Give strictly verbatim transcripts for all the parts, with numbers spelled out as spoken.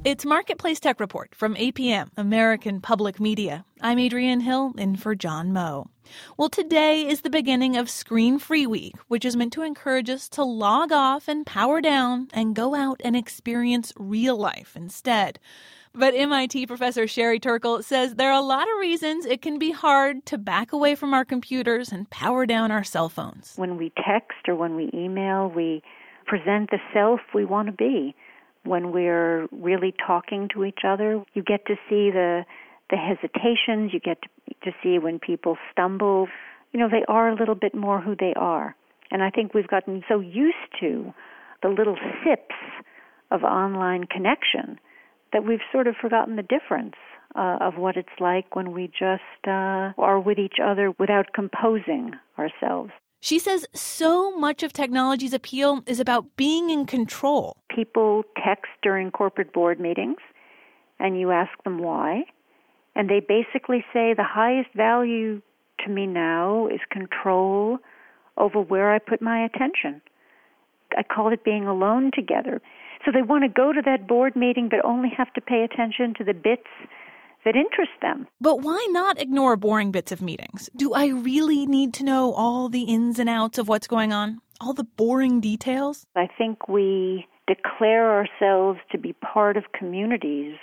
It's Marketplace Tech Report from A P M, American Public Media. I'm Adrienne Hill, in for John Moe. Well, today is the beginning of Screen Free Week, which is meant to encourage us to log off and power down and go out and experience real life instead. But M I T professor Sherry Turkle says there are a lot of reasons it can be hard to back away from our computers and power down our cell phones. When we text or when we email, we present the self we want to be. When we're really talking to each other, you get to see the the hesitations, you get to, to see when people stumble. You know, they are a little bit more who they are. And I think we've gotten so used to the little sips of online connection that we've sort of forgotten the difference uh, of what it's like when we just uh, are with each other without composing ourselves. She says so much of technology's appeal is about being in control. People text during corporate board meetings, and you ask them why, and they basically say the highest value to me now is control over where I put my attention. I call it being alone together. So they want to go to that board meeting but only have to pay attention to the bits that interest them. But why not ignore boring bits of meetings? Do I really need to know all the ins and outs of what's going on? All the boring details? I think we declare ourselves to be part of communities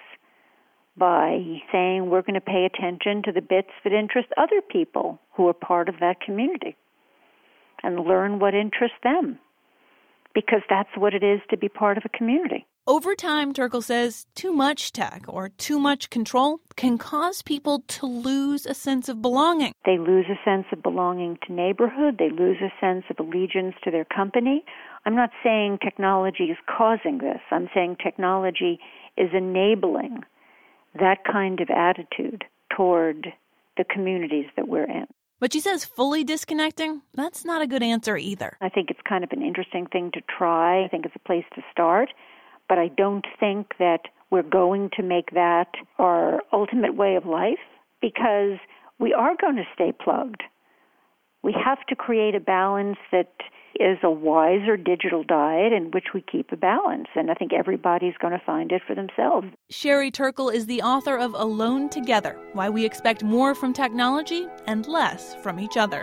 by saying we're going to pay attention to the bits that interest other people who are part of that community and learn what interests them, because that's what it is to be part of a community. Over time, Turkle says, too much tech or too much control can cause people to lose a sense of belonging. They lose a sense of belonging to neighborhood. They lose a sense of allegiance to their company. I'm not saying technology is causing this. I'm saying technology is enabling that kind of attitude toward the communities that we're in. But she says fully disconnecting, that's not a good answer either. I think it's kind of an interesting thing to try. I think it's a place to start. But I don't think that we're going to make that our ultimate way of life, because we are going to stay plugged. We have to create a balance that is a wiser digital diet in which we keep a balance. And I think everybody's going to find it for themselves. Sherry Turkle is the author of Alone Together, Why We Expect More from Technology and Less from Each Other.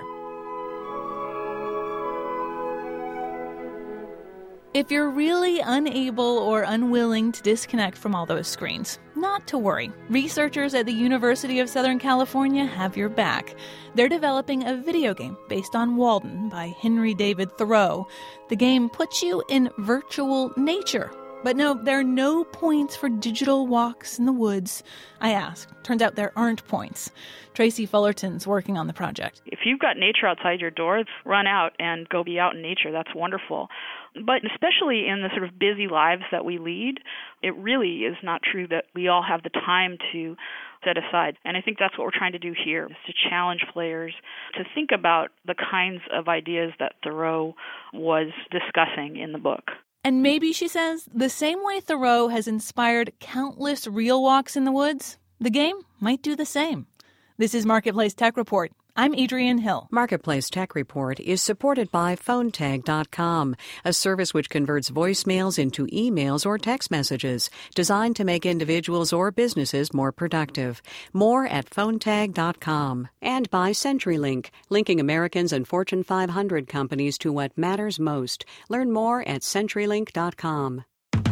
If you're really unable or unwilling to disconnect from all those screens, not to worry. Researchers at the University of Southern California have your back. They're developing a video game based on Walden by Henry David Thoreau. The game puts you in virtual nature. But no, there are no points for digital walks in the woods. I asked. Turns out there aren't points. Tracy Fullerton's working on the project. If you've got nature outside your door, run out and go be out in nature. That's wonderful. But especially in the sort of busy lives that we lead, it really is not true that we all have the time to set aside. And I think that's what we're trying to do here, is to challenge players to think about the kinds of ideas that Thoreau was discussing in the book. And maybe, she says, the same way Thoreau has inspired countless real walks in the woods, the game might do the same. This is Marketplace Tech Report. I'm Adrienne Hill. Marketplace Tech Report is supported by phone tag dot com, a service which converts voicemails into emails or text messages, designed to make individuals or businesses more productive. More at phone tag dot com. And by CenturyLink, linking Americans and Fortune five hundred companies to what matters most. Learn more at century link dot com.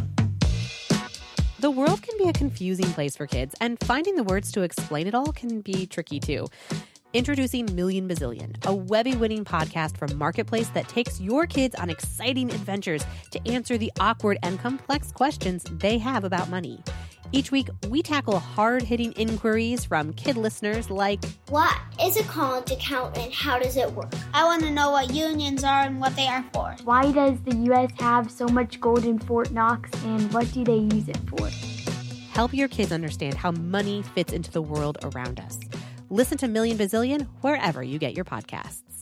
The world can be a confusing place for kids, and finding the words to explain it all can be tricky too. Introducing Million Bazillion, a Webby-winning podcast from Marketplace that takes your kids on exciting adventures to answer the awkward and complex questions they have about money. Each week, we tackle hard-hitting inquiries from kid listeners like, what is a college account and how does it work? I want to know what unions are and what they are for. Why does the U S have so much gold in Fort Knox, and what do they use it for? Help your kids understand how money fits into the world around us. Listen to Million Bazillion wherever you get your podcasts.